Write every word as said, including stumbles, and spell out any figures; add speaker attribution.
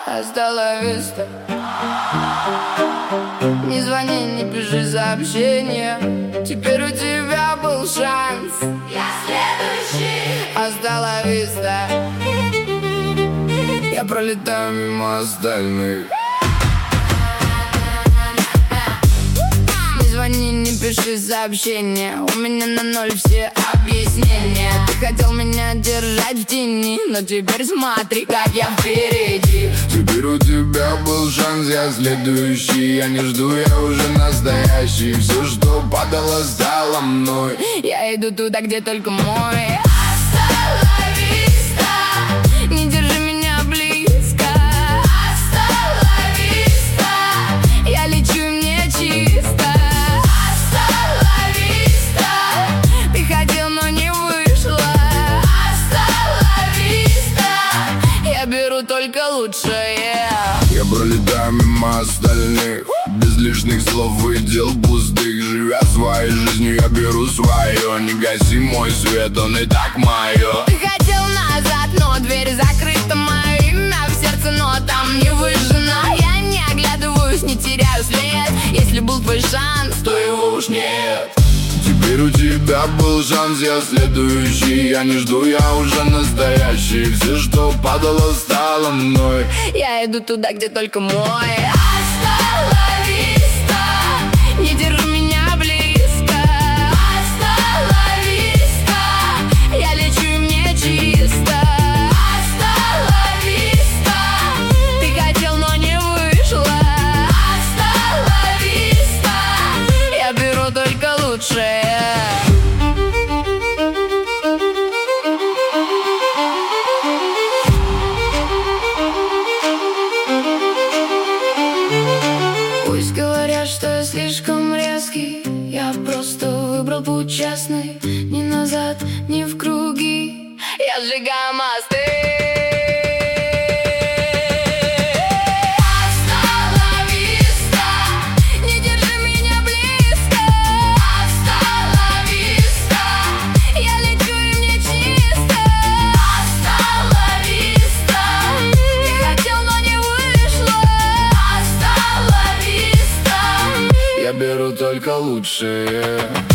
Speaker 1: Hasta la vista. Не звони, не пиши сообщения. Теперь у тебя был шанс.
Speaker 2: Я следующий.
Speaker 1: Hasta la vista. Я пролетаю мимо остальных. Не звони, не пиши сообщения. У меня на ноль все объяснения. Ты хотел меня держать в тени, но теперь смотри, как я впереди. Теперь у тебя был шанс, я следующий. Я не жду, я уже настоящий. Все, что падало, стало мной. Я иду туда, где только мой.
Speaker 2: Hasta la vista.
Speaker 1: Не держи меня близко.
Speaker 2: Hasta la vista.
Speaker 1: Я лечу, и мне чисто.
Speaker 2: Hasta la vista.
Speaker 1: Ты хотел, но не вышло.
Speaker 2: Hasta la vista.
Speaker 1: Я беру только лучшее.
Speaker 3: Я пролетаю мимо остальных, без лишних слов и дел пустых. Живя своей жизнью, я беру свое. Не гаси мой свет, он и так мое.
Speaker 1: Ты хотел назад, но дверь закрыта. Мое имя в сердце, но там не выжжено. Я не оглядываюсь, не теряю след. Если был твой шанс, то его уж нет.
Speaker 3: Теперь у тебя был шанс, я следующий. Я не жду, я уже настоящий. Все, что падало, стало мной.
Speaker 1: Я иду туда, где только мой.
Speaker 2: Hasta la vista.
Speaker 1: Не держи меня близко.
Speaker 2: Hasta la vista.
Speaker 1: Я лечу, и мне чисто.
Speaker 2: Hasta la vista.
Speaker 1: Ты хотел, но не вышло.
Speaker 2: Hasta la vista.
Speaker 1: Я беру только лучшее. Пусть говорят, что я слишком резкий. Я просто выбрал путь честный. Ни назад, ни в круги. Я сжигаю мосты.
Speaker 2: Hasta la vista.
Speaker 1: Не держи меня близко.
Speaker 2: Hasta la vista.
Speaker 1: Я лечу, и мне чисто.
Speaker 2: Hasta la vista.
Speaker 1: Ты хотел, но не вышло.
Speaker 2: Hasta la vista.
Speaker 3: Я беру только лучшее.